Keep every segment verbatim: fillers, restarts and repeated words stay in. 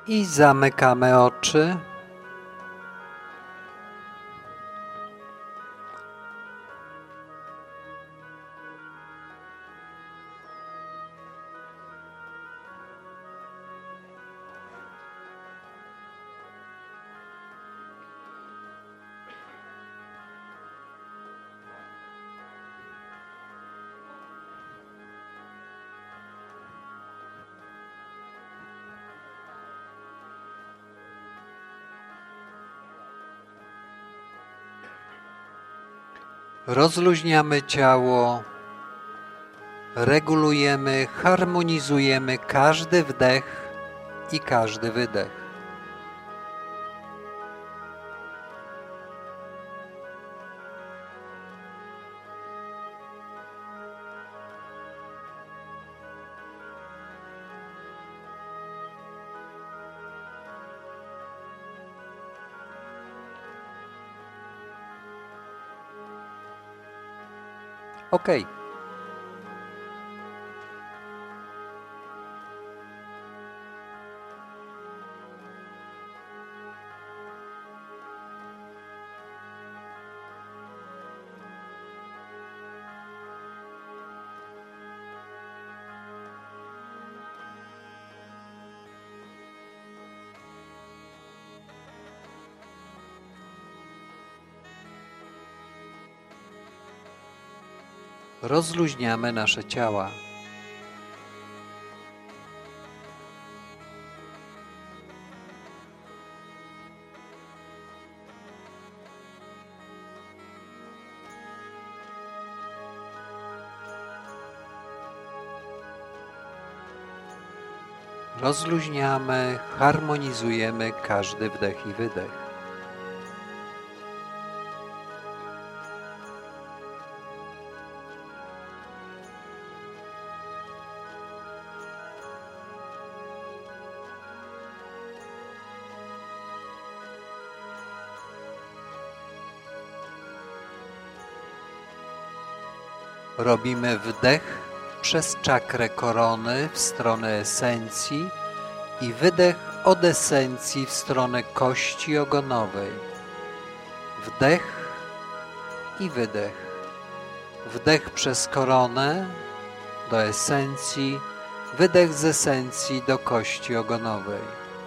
I zamykamy oczy. Rozluźniamy ciało, regulujemy, harmonizujemy każdy wdech i każdy wydech. Ok. Rozluźniamy nasze ciała. Rozluźniamy, harmonizujemy każdy wdech i wydech. Robimy wdech przez czakrę korony w stronę esencji i wydech od esencji w stronę kości ogonowej. Wdech i wydech. Wdech przez koronę do esencji, wydech z esencji do kości ogonowej.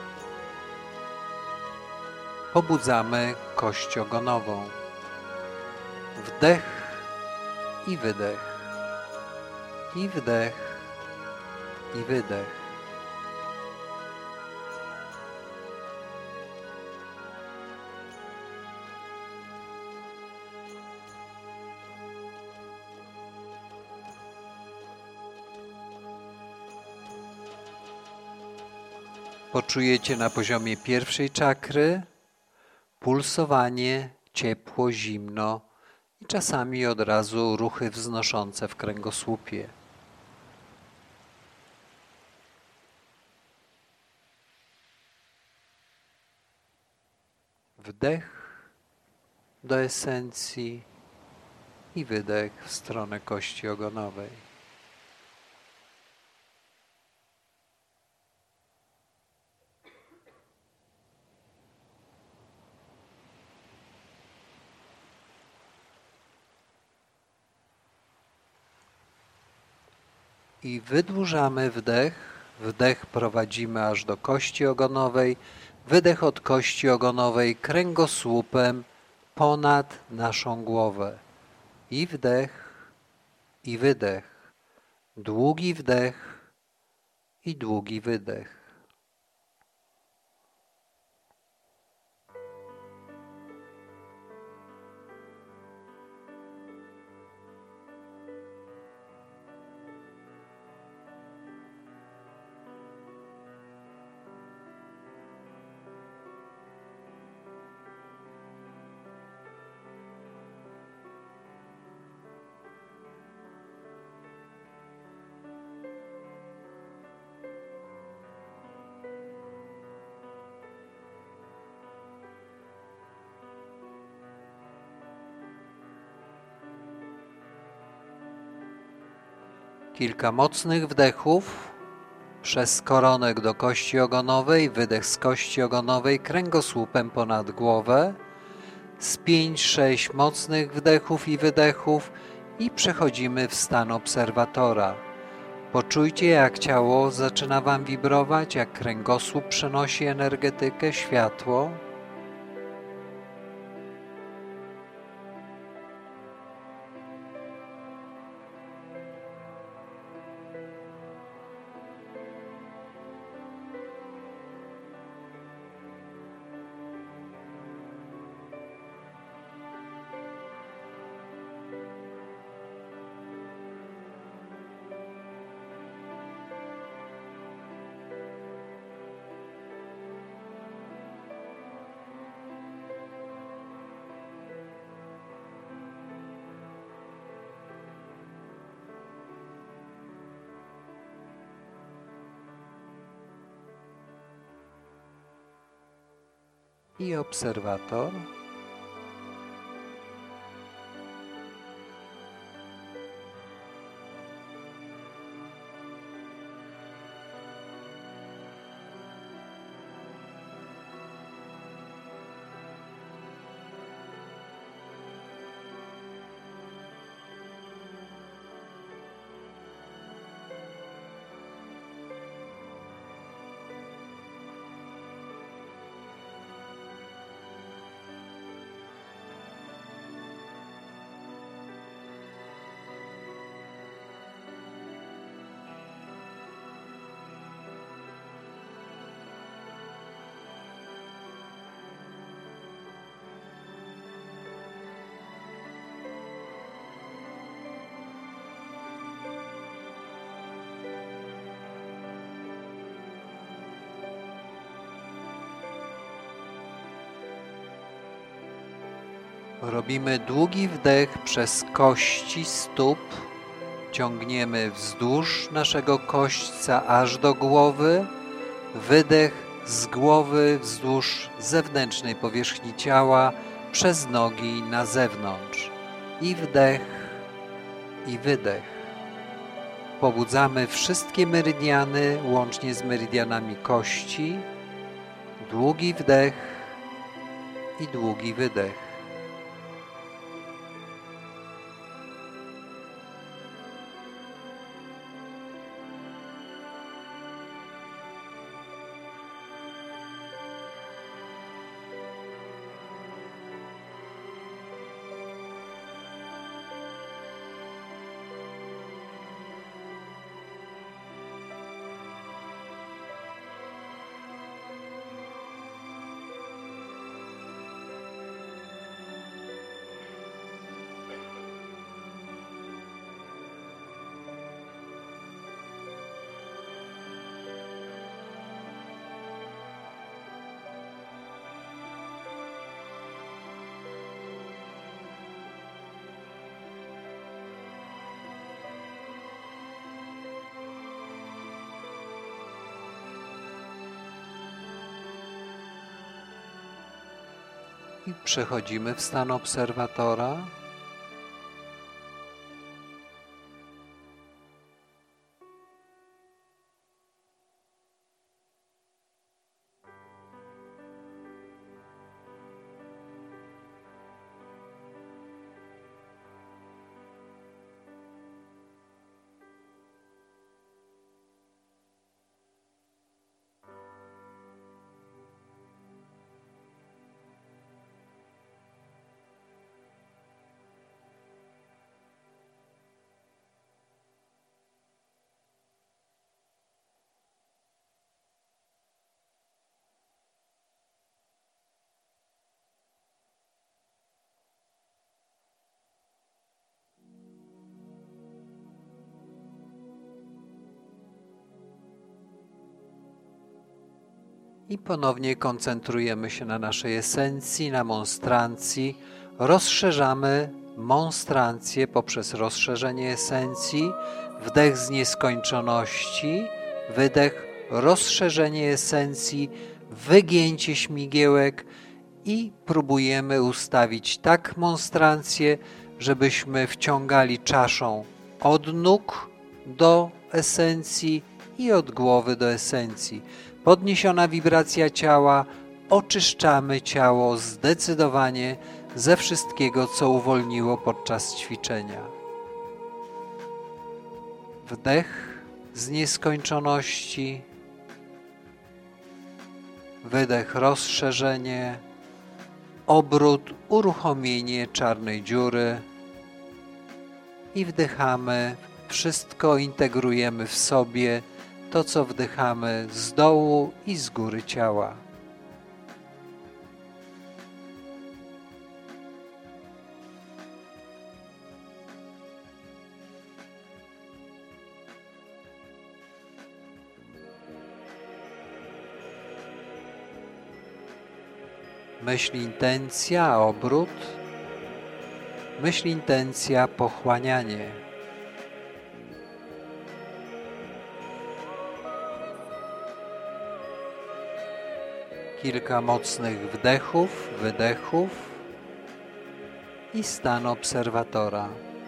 Pobudzamy kość ogonową. Wdech i wydech, i wdech, i wydech. Poczujecie na poziomie pierwszej czakry pulsowanie, ciepło, zimno i czasami od razu ruchy wznoszące w kręgosłupie. Wdech do esencji i wydech w stronę kości ogonowej. I wydłużamy wdech. Wdech prowadzimy aż do kości ogonowej. Wydech od kości ogonowej kręgosłupem ponad naszą głowę. I wdech, i wydech. Długi wdech i długi wydech. Kilka mocnych wdechów Przez koronek do kości ogonowej, wydech z kości ogonowej kręgosłupem ponad głowę. Z pięć sześć mocnych wdechów i wydechów i przechodzimy w stan obserwatora. Poczujcie, jak ciało zaczyna Wam wibrować, jak kręgosłup przenosi energetykę, światło. I obserwator. Robimy długi wdech przez kości stóp, ciągniemy wzdłuż naszego kośćca aż do głowy, wydech z głowy wzdłuż zewnętrznej powierzchni ciała, przez nogi na zewnątrz. I wdech, i wydech. Pobudzamy wszystkie meridiany, łącznie z meridianami kości. Długi wdech i długi wydech. I przechodzimy w stan obserwatora. I ponownie koncentrujemy się na naszej esencji, na monstrancji. Rozszerzamy monstrancję poprzez rozszerzenie esencji, wdech z nieskończoności, wydech, rozszerzenie esencji, wygięcie śmigiełek i próbujemy ustawić tak monstrancję, żebyśmy wciągali czaszą od nóg do esencji i od głowy do esencji. Podniesiona wibracja ciała, oczyszczamy ciało zdecydowanie ze wszystkiego, co uwolniło podczas ćwiczenia. Wdech z nieskończoności, wydech rozszerzenie, obrót, uruchomienie czarnej dziury i wdychamy, wszystko integrujemy w sobie, to co wdychamy z dołu i z góry ciała. Myśl intencja, obrót. Myśl intencja, pochłanianie. Kilka mocnych wdechów, wydechów i stan obserwatora.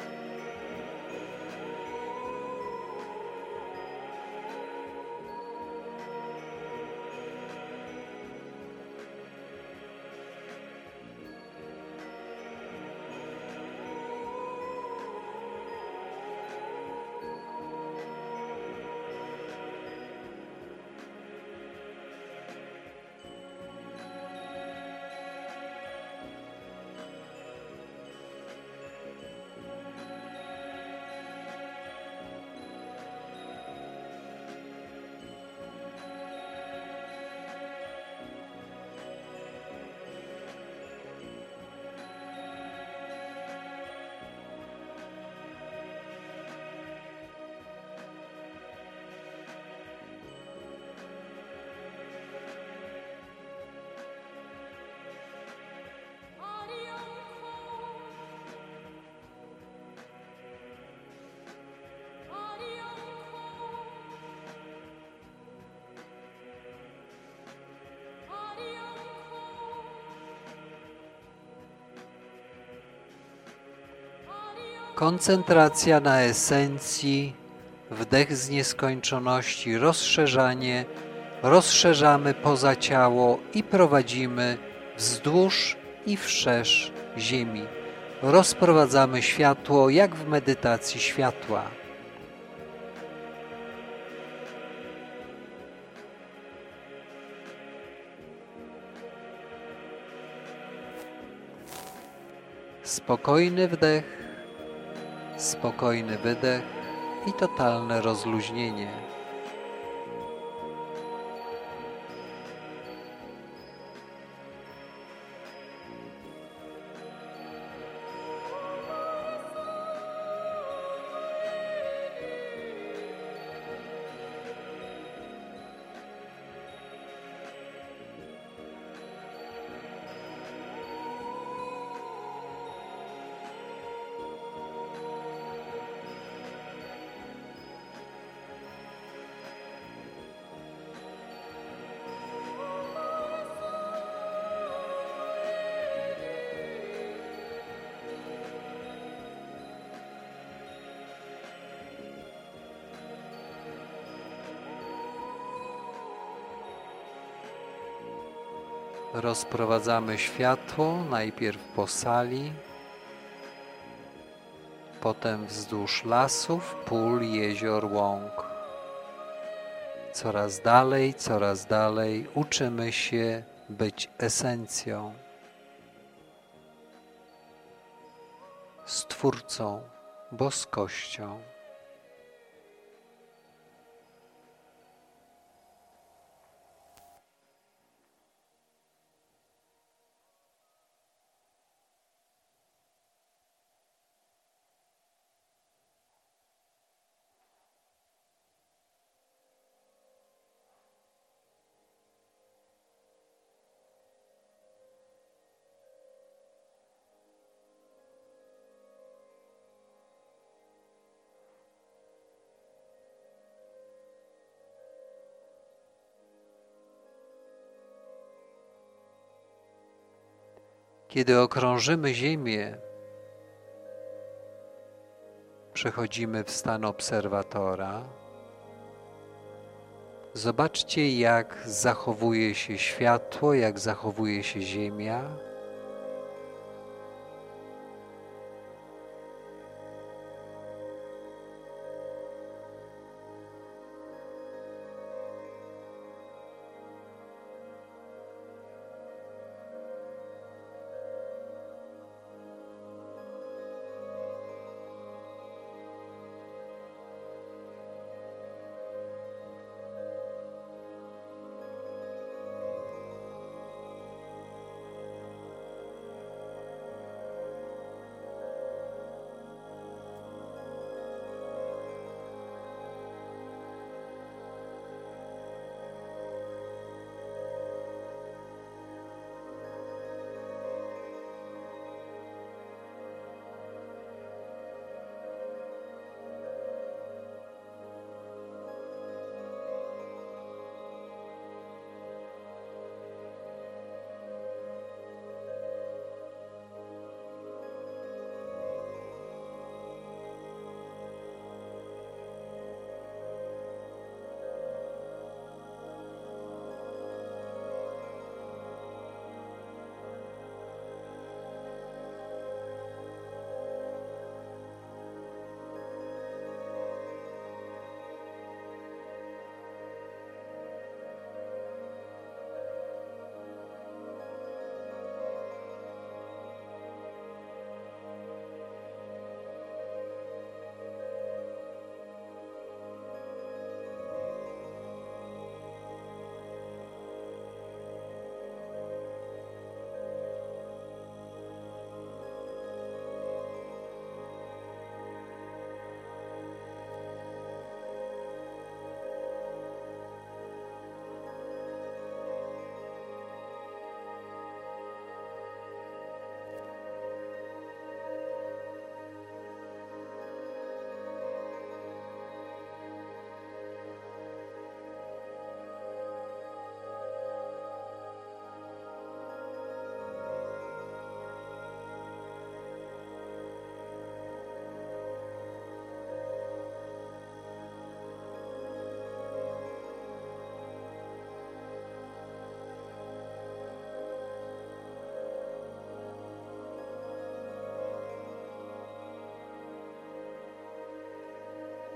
Koncentracja na esencji, wdech z nieskończoności, rozszerzanie, rozszerzamy poza ciało i prowadzimy wzdłuż i wszerz ziemi. Rozprowadzamy światło jak w medytacji światła. Spokojny wdech, spokojny wydech i totalne rozluźnienie. Rozprowadzamy światło najpierw po sali, potem wzdłuż lasów, pól, jezior, łąk. Coraz dalej, coraz dalej uczymy się być esencją, Stwórcą, boskością. Kiedy okrążymy Ziemię, przechodzimy w stan obserwatora Zobaczcie, jak zachowuje się światło, jak zachowuje się Ziemia.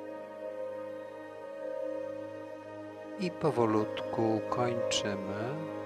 I powolutku kończymy.